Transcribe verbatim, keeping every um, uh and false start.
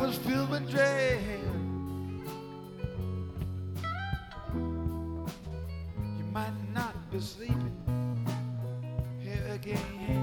was filled with dread. You might not be sleeping here again.